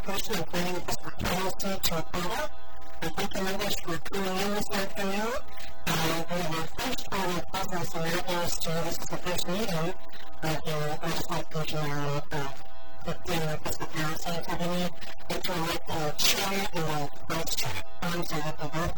person and planning fiscal policy to Aquila. Thank you members for tuning in this afternoon. We have our first order of business, and that is this is the first meeting of the legislative fiscal policy company, and to elect the chair and the vice chair. So let me vote.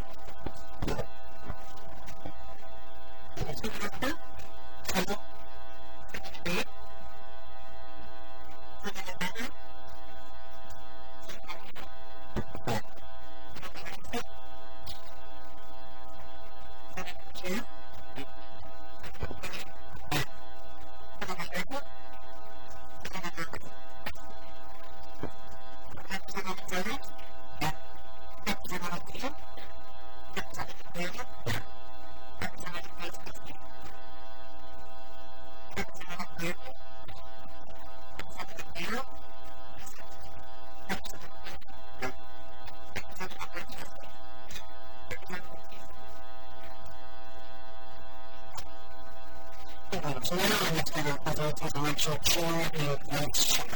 So now I'm going to present the election chair and vice chair.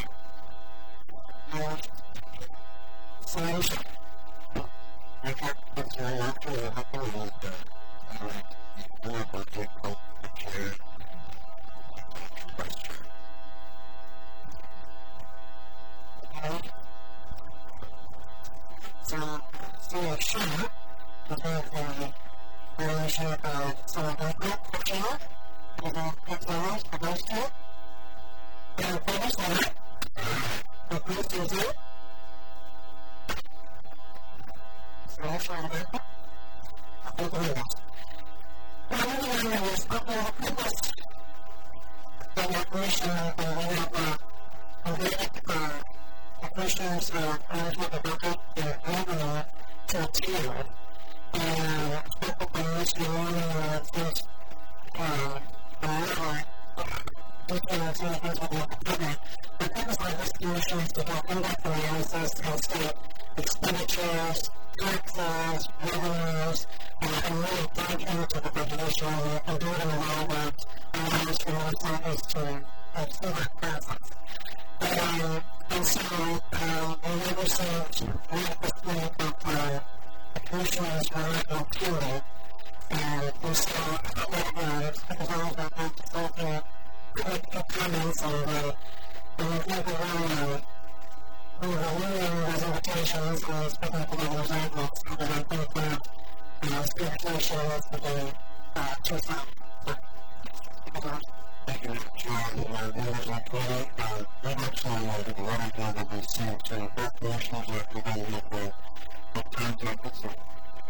So I got this one after the happen with the budget of the chair and vice chair. So chair, we have the nomination of Sarah Blackwood for chair. The vice chair, the vice chair, the vice chair, so that's all about it. Thank you very much. Well, I'm going to use the purpose and the commission, and we have invited the commissioners of management of budget and revenue to attend, and spoke with this morning first details and things like that. The purpose of this commission is to help in-depth analysis and state expenditures, taxes, revenues, and really dive into the regulation and do it in a way that allows for more service to see that process. And so, we received right this point that the commissioners were not included. And so, because I was about to start the comments and we think we were reviewing those invitations and speaking to the governor's outlets, but I think that certification is to be too far. Thank you, Mr. Chair. Members of the committee, we actually the letter that we received to both commissioners that could be with the contacts of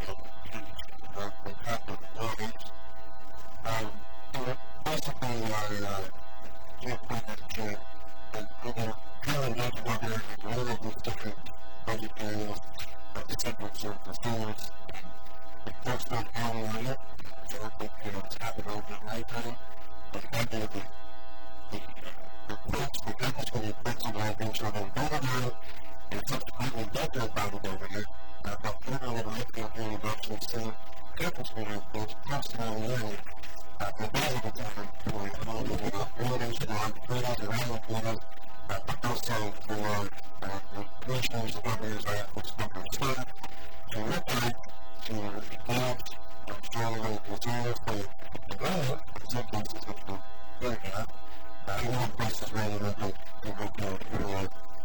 basically, I can't find that chair. And kind of like what there is all of these different budget areas of the segments of the stores. And first not handling it, so I think, it's happened over the right time. But I think the reports, the efforts for the reports of my things are then voted on, and subsequently get that by the governor. But further with the report here, we've actually seen efforts for the reports passed around the world. For available time for readers and readers around the quarter, but also for the commissioners and governors of the state to look at, to engage, strongly reserve for the government, in some places which we're very bad, in other places where they look at the report for the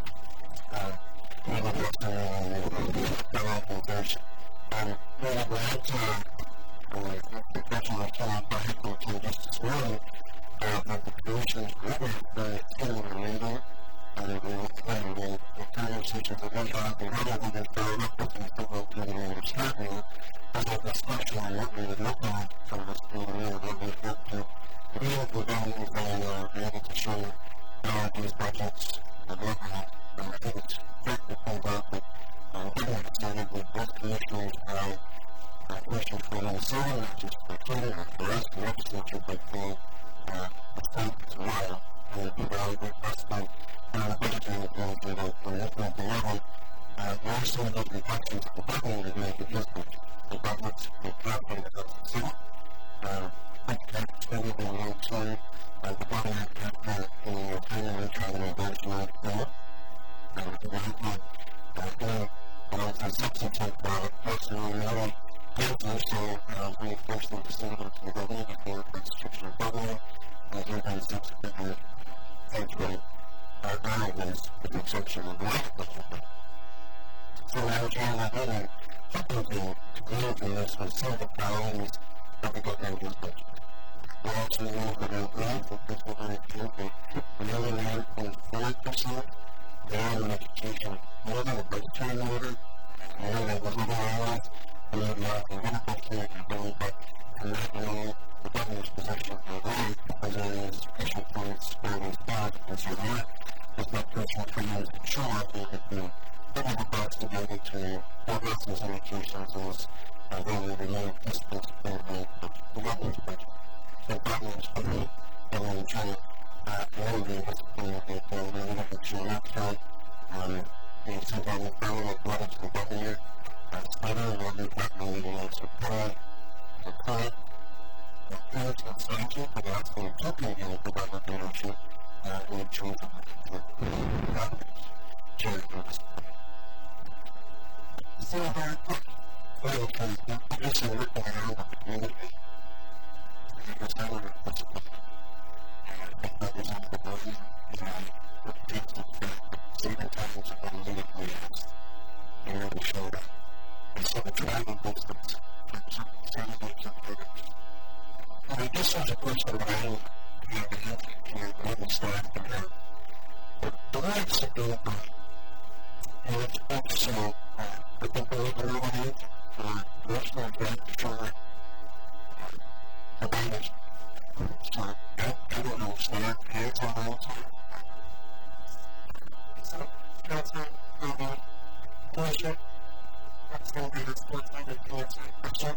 authorization. Really glad to the question of time by Hickman to Justice Warren that the commission is really very keen on reading and the conversations that we have and how we can follow up with and figure out what we understand as a discussion on what we would look at from this point of view that we hope to be able to value and be able to show how these budgets are looking at. And I think it's great to point out that given the standard that both commissioners have questions for Minnesota, not just for Canada, and for us, the legislature, but for the state as well. And the valuable investment in the budgeting and the local level. We also look at actions at the government to make adjustments. The government's capital of the city. Spending on one side, the government capital in the Canada Travel Advisory Board. We have variables with the exception of the So I was trying to really technically to glean from this was some of the priorities of the government budget. We also know that our growth of fiscal 2019 was nearly 9.5%, down in education more than the budgetary order, and that was overall, and we have a little bit of ability, but I'm not knowing the governor's position for that, because there is special points where it is back, and so that is not personal for you to show up, and if you put the box together to progress those indications is really remain fiscal support of the governor's budget. So that means for me, and then trying to elevate this point of it, we're going to look at your laptop, sometime we found that brought it to the governor, study, and then that may be also support, parents and statute, but also interpreting the government leadership in terms of the change of this. So, I guess I'm looking around at the community. Because I want to put it that was on the body, what takes the fact that certain times are immediately asked, and really showed up. And so the driving distance from certain things and programs. And I guess there's a question that I have to have to global staff about. But the way it's about, and it's also, I think we're looking at it for national draft for about it. So, I don't know if staff has on all time. So, Councilor, pleasure. That's going to be the sports leader question.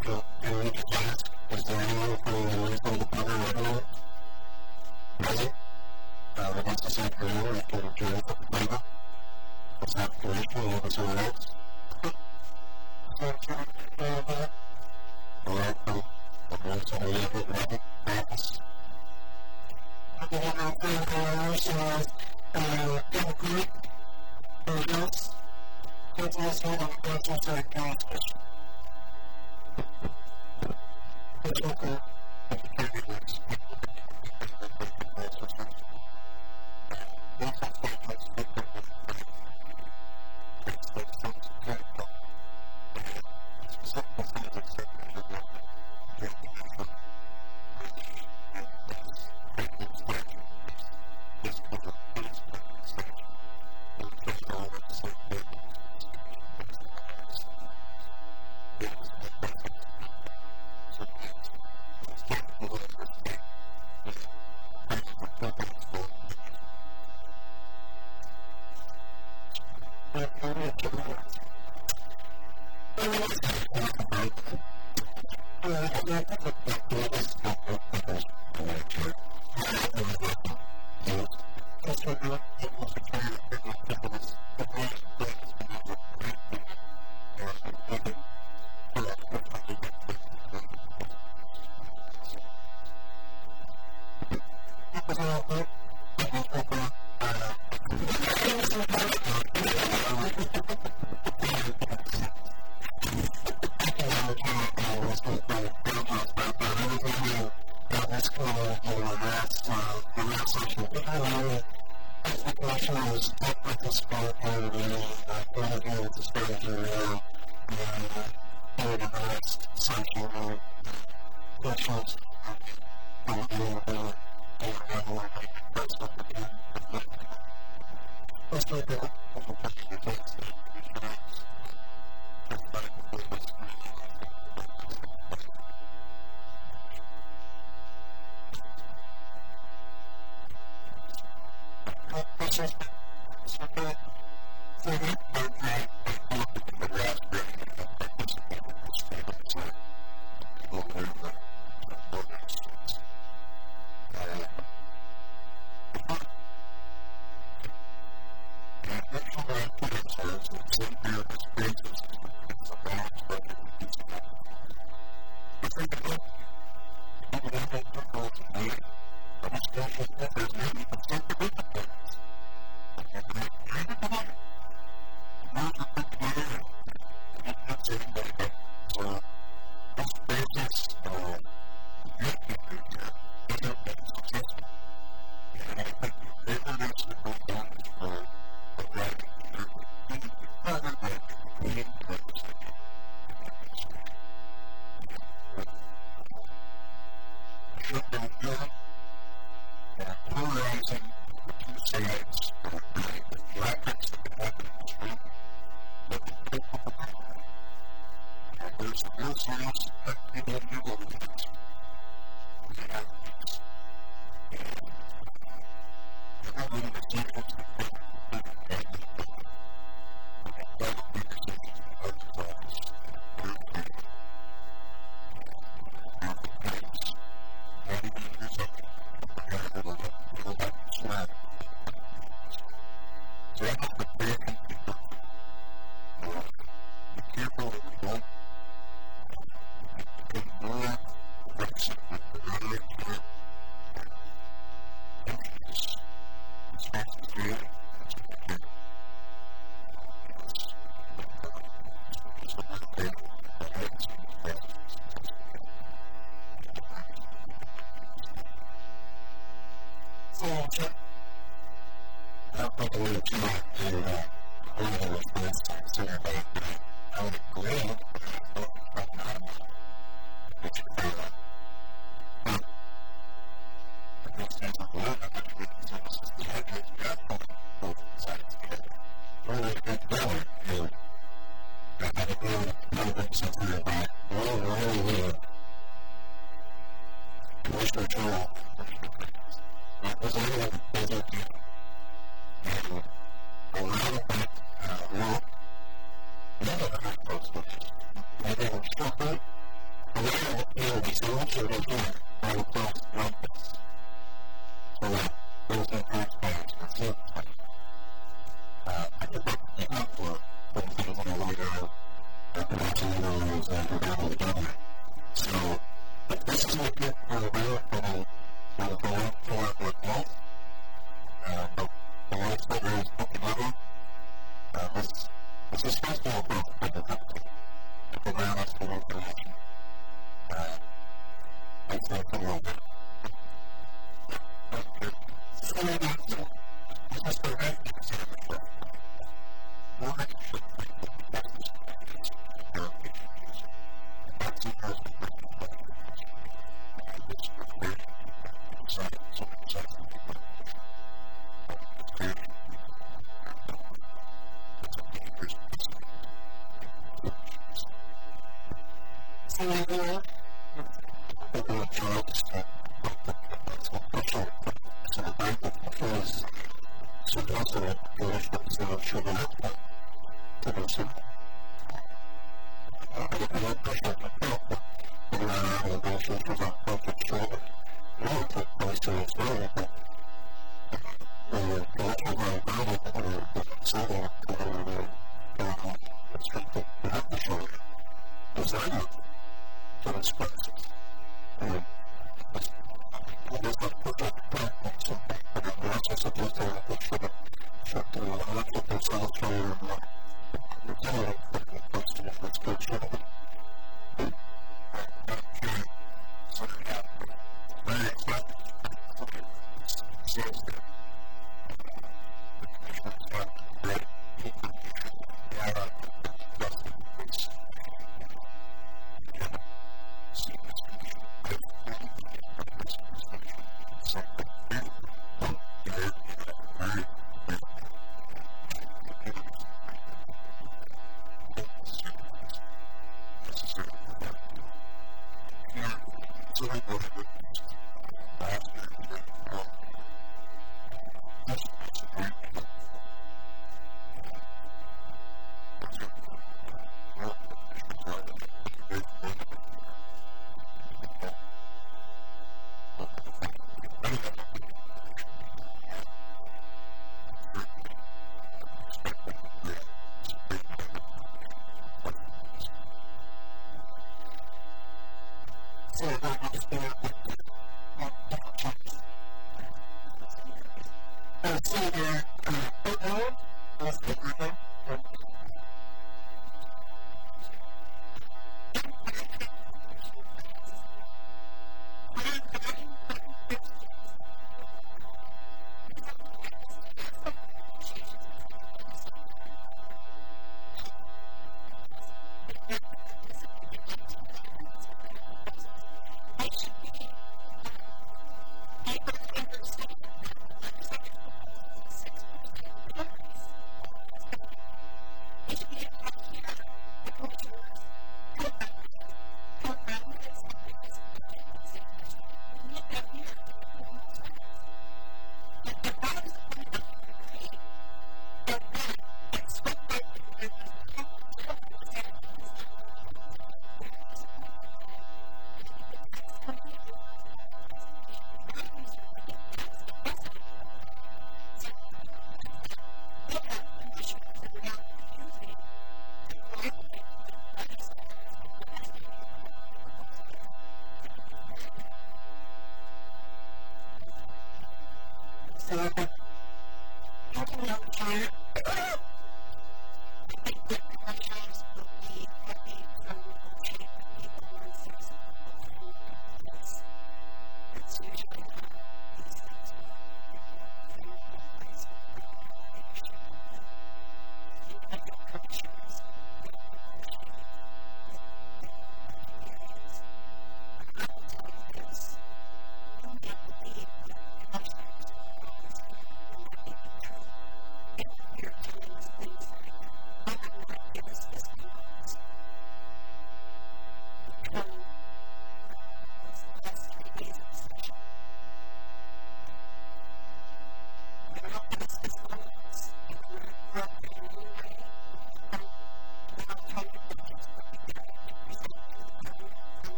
Is there anyone from the Louisville Department of Revenue present? that's the same for you, you can enjoy the flavor. It's not traditional, you have someone else.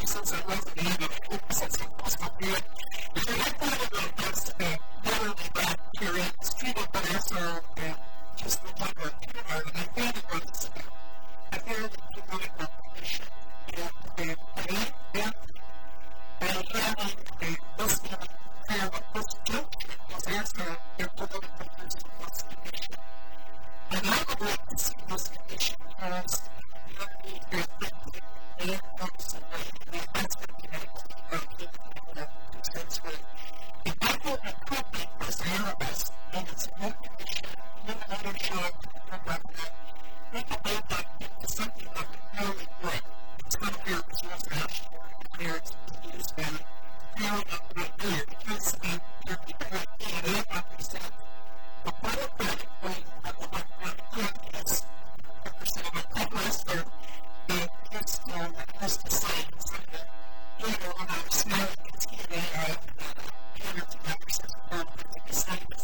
since I wasn't able since I wasn't good. And I thought about this literally that period, was treated by also just the type of tumor, and I found it was I found it political condition. And having a listening prayer of this junction was also a political condition. And I would like to see this condition passed in the authentic and personally the aspect of consensus with. If I thought it could be preserved and it's a new condition, another shot from that, we could build that into something that could really work. It's not here because it was asked for, here it's used by feeling of what good, because the DNA represents a democratic way of what good is, representing a co-master and his science, and when I was smiling, it's DNA parents and represents a perfect science,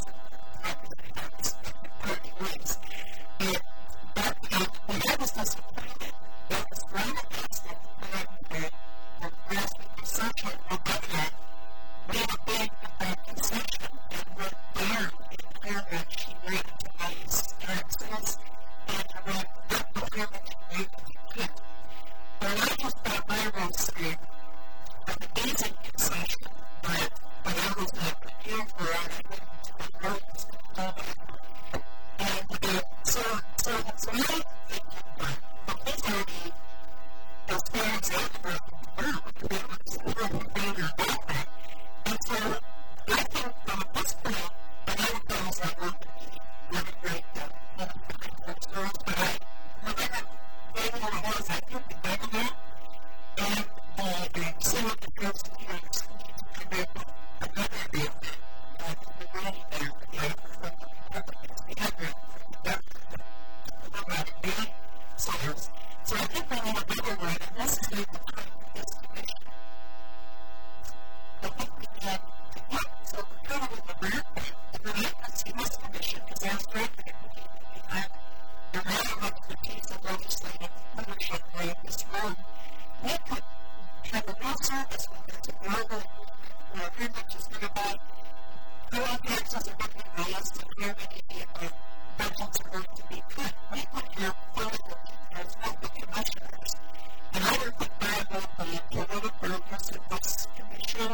perfect ways. And when I was disappointed, that was gratified the grasping conception of that made a big concession and went there in paragraph she read to nice taxes and read that procurement made the kid. But I just thought I was an amazing concession that when I was prepared for it, I went into the notes and told them. And so I think that these are the things that were and so I think from this point, the young girls that work with me really great girls, but whatever they was, I think the government and the Senate and girls and parents need to commit another bit of the money there from the Republicans, the other from the Democratic sales. So I think we need another one, and this is the time for this commission. I think we can so we're kind of in the rear point, and then I can see this commission, because they're strengthening the amount of expertise of legislative leadership in this room. We could have a real service when there's a global agreement is going to be who taxes are going to be raised and how many budgets are going to be cut. We could have political as well the commissioners. And I don't think that will be a political purpose of this commission.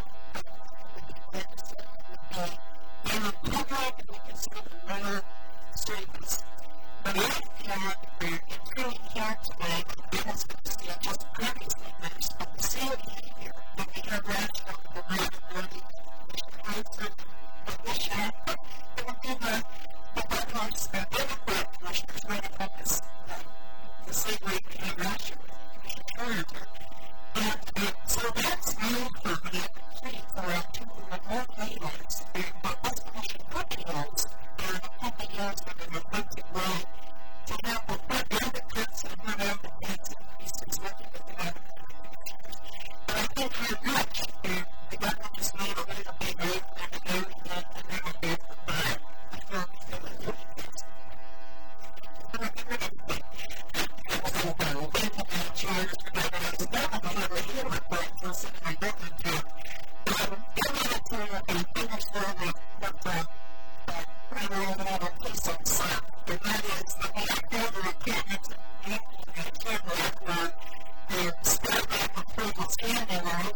And in public, we can see the better statements. But I had until here today, it was good to see just previously mentioned, but the same behavior that we have rational the reliability concept of the share, it would be the Democrats and Democrat commissioners right about this, the same way we have rational Commission character. And so that's new for me, for our two more guidelines, but this commission could be used and it could be used in an effective way to help with what advocates and what advocates and pieces working with the advocacy commissioners. But I think very much the government just made a little bit of everything and a little bit of that before we feel like doing things. And I think we're going to thank you, Chair, for that. And it's not a really good report for something I'm looking to. I wanted to finish with what another piece of sound, and that is that we have further appointments and Chamber for the Starbuck approval standalone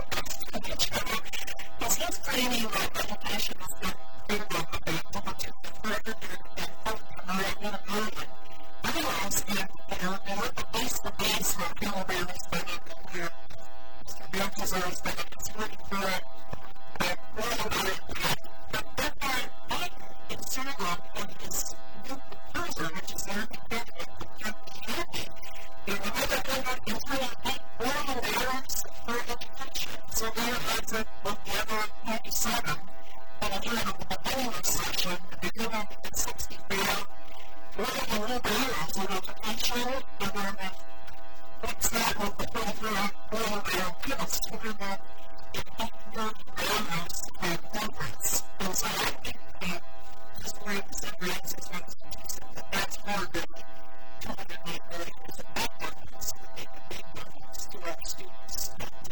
because his training and education has been critical to the further and further million. Otherwise, they look at base the base for Philadelphia study here. Mr. Bill deserves that it's working for it. But that part, it's sort of in his new proposal, which is there to get it to be happy. And another thing is really $8 billion for education. So there adds up with the other 97. And again, at the beginning of the session, the beginning of 64, $1 billion in education, and then what's that with the $44 billion plus? We're going to $8 billion in progress. And so I think this way to separate this institution, that's more than $208 billion is a big difference, so they make a big difference to our students.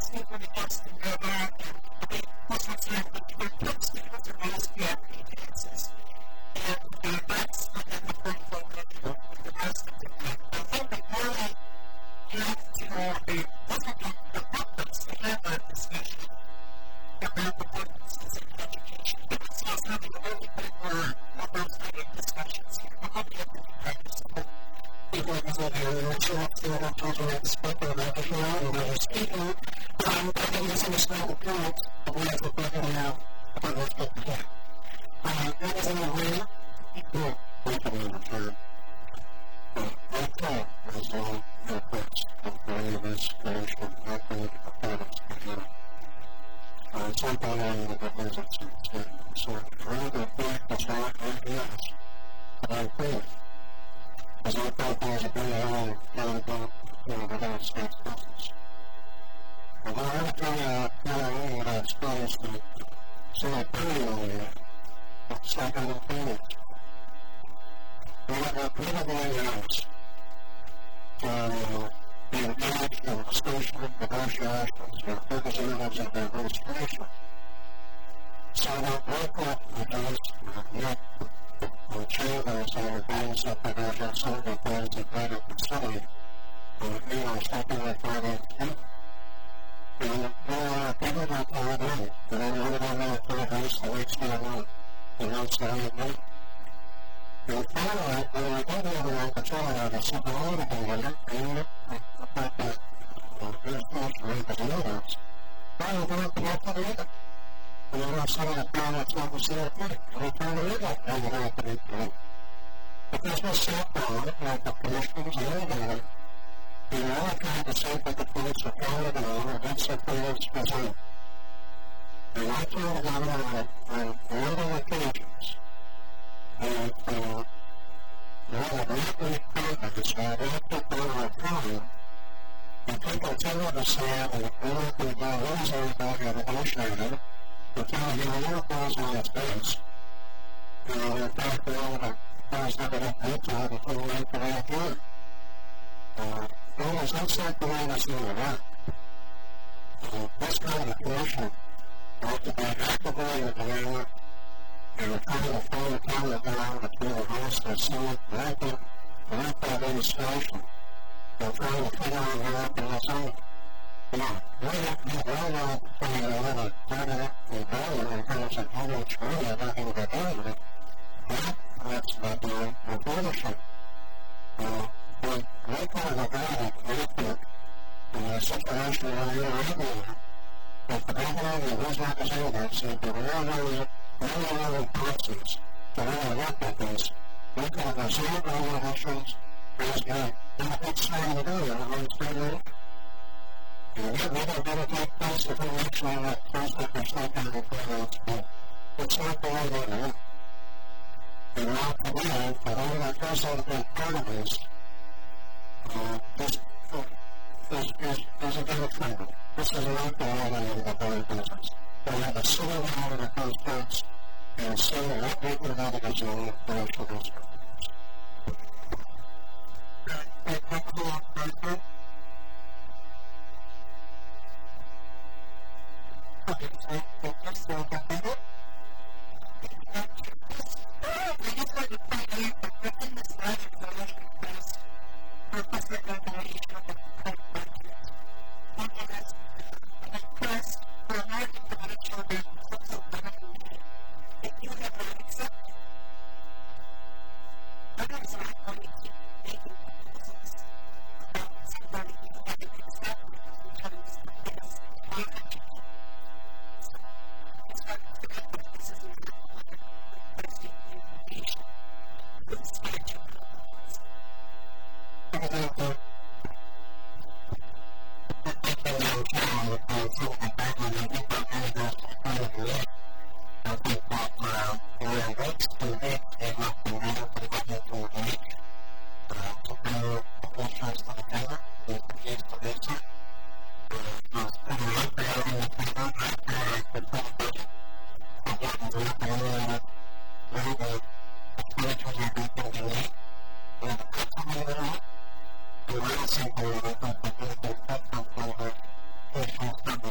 Thank you.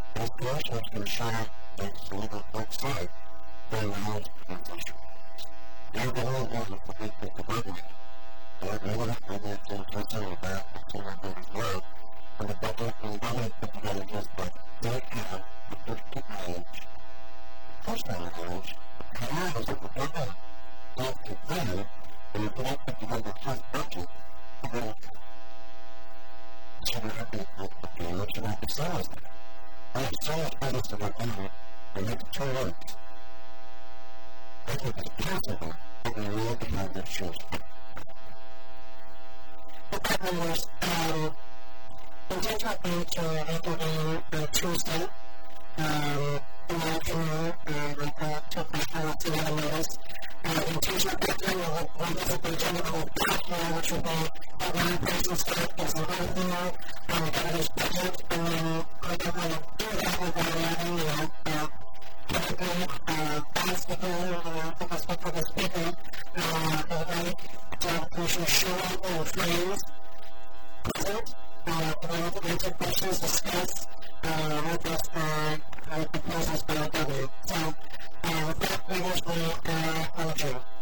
As commercials can shut up and deliver outside, they allow transition. They believe in the predictive delivery. They believe in the intention of that particular well, and the budget and money put together just by don't have the predictive knowledge. Personal knowledge, commanders of the government, don't continue, and if they put together just budget, to go to the happy with the damage and the sales. I have so much business in my government, and make it 2 weeks. I think it's possible that we need to have this choice. The problem was, in Detroit Beach, I think on Tuesday, in the afternoon, took my phone to the notice. In Detroit Beach, we'll visit the general back here, which will be at one person start as an overview on the governor's budget, and then we're going to do that without having, typically, basketball, I guess for the speaker, everybody, Commissioner Sherwood and friends present, to answer questions, discuss with us proposals by the governor. So, with that, we wish we adjourn.